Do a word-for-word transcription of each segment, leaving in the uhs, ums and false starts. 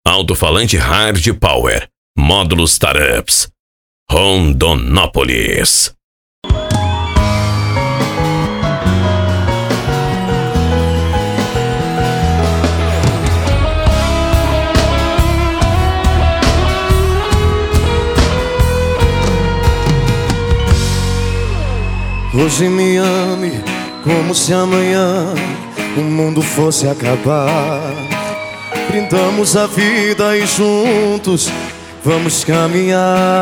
Alto-falante Hard Power, módulos Startups, Rondonópolis. Hoje me ame como se amanhã o mundo fosse acabar. Brindamos a vida e juntos vamos caminhar.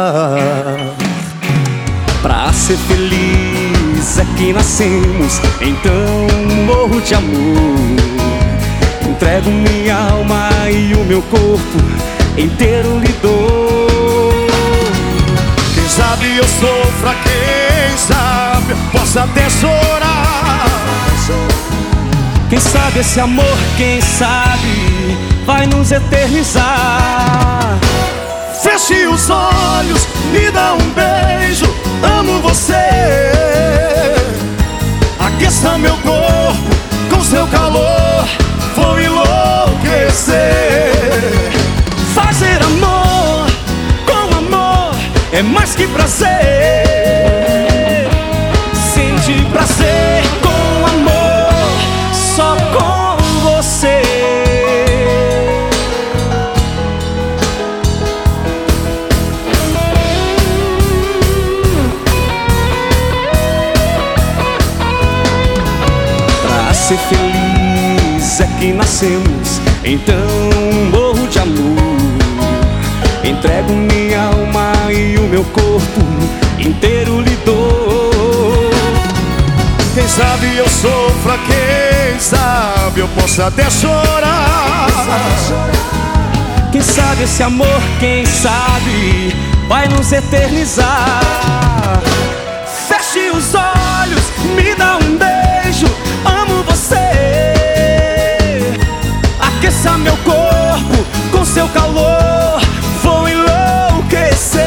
Pra ser feliz é que nascemos, então morro de amor. Entrego minha alma e o meu corpo inteiro lhe dou. Quem sabe eu sofra, quem sabe eu possa até chorar. Quem sabe esse amor, quem sabe vai nos eternizar. Feche os olhos, me dá um beijo, amo você. Aqueça meu corpo com seu calor, vou enlouquecer. Fazer amor com amor é mais que prazer. Sentir prazer com amor, só com você. Pra ser feliz é que nascemos, então morro de amor. Entrego minha alma e o meu corpo inteiro lhe dou. Quem sabe eu sofra, quem sabe eu possa até chorar. Quem sabe esse amor, quem sabe vai nos eternizar. Feche os olhos, me dá um beijo, amo você. Aqueça meu corpo com seu calor, vou enlouquecer.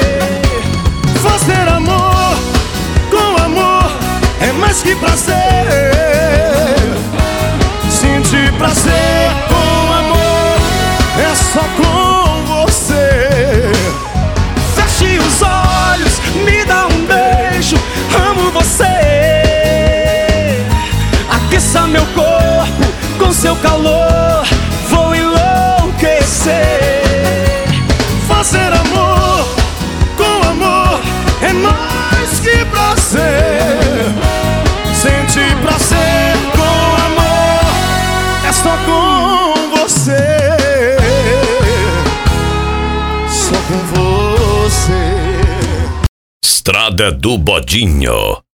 Fazer amor com amor é mais que prazer. Sentir prazer com amor é só com você. Feche os olhos, me dá um beijo, amo você. Aqueça meu corpo com seu calor, vou enlouquecer. Fazer amor com amor é mais que prazer. Sentir prazer com amor é só com você. Só com você. Estrada do Bodinho.